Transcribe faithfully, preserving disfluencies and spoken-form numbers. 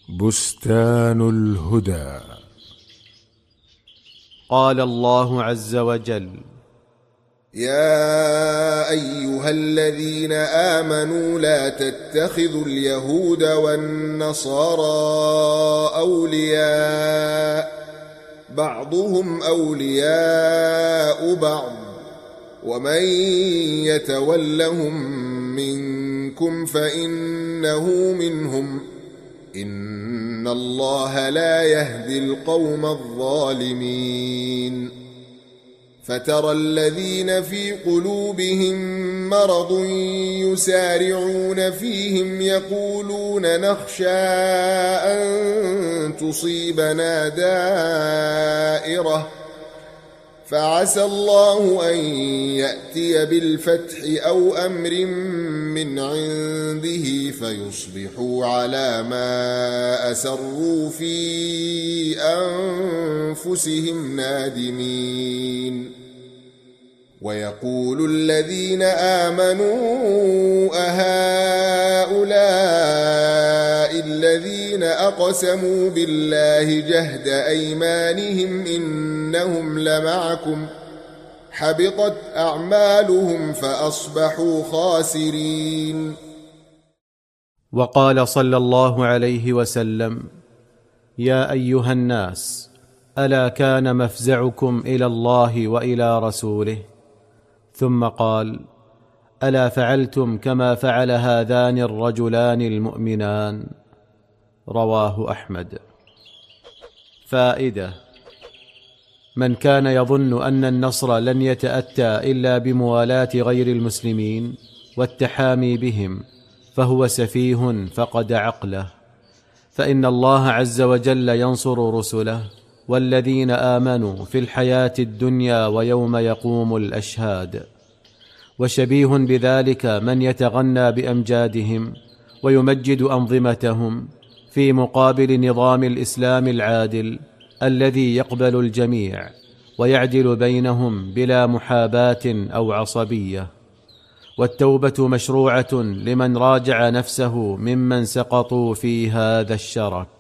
بستان الهدى. قال الله عز وجل: يا أيها الذين آمنوا لا تتخذوا اليهود والنصارى أولياء بعضهم أولياء بعض ومن يتولهم منكم فإنه منهم إن الله لا يهدي القوم الظالمين. فترى الذين في قلوبهم مرض يسارعون فيهم يقولون نخشى أن تصيبنا دائرة فعسى الله أن يأتي بالفتح أو أمر من عنده فيصبحوا على ما أسروا في أنفسهم نادمين. ويقول الذين آمنوا أهؤلاء الذين أقسموا بالله جهد أيمانهم إنهم لمعكم حبطت أعمالهم فأصبحوا خاسرين. وقال صلى الله عليه وسلم: يا أيها الناس، ألا كان مفزعكم إلى الله وإلى رسوله؟ ثم قال: ألا فعلتم كما فعل هذان الرجلان المؤمنان؟ رواه أحمد. فائدة: من كان يظن أن النصر لن يتأتى إلا بموالاة غير المسلمين والتحامي بهم فهو سفيه فقد عقله، فإن الله عز وجل ينصر رسله والذين آمنوا في الحياة الدنيا ويوم يقوم الأشهاد. وشبيه بذلك من يتغنى بأمجادهم ويمجد أنظمتهم في مقابل نظام الإسلام العادل الذي يقبل الجميع ويعدل بينهم بلا محاباة أو عصبية. والتوبة مشروعة لمن راجع نفسه ممن سقطوا في هذا الشرك.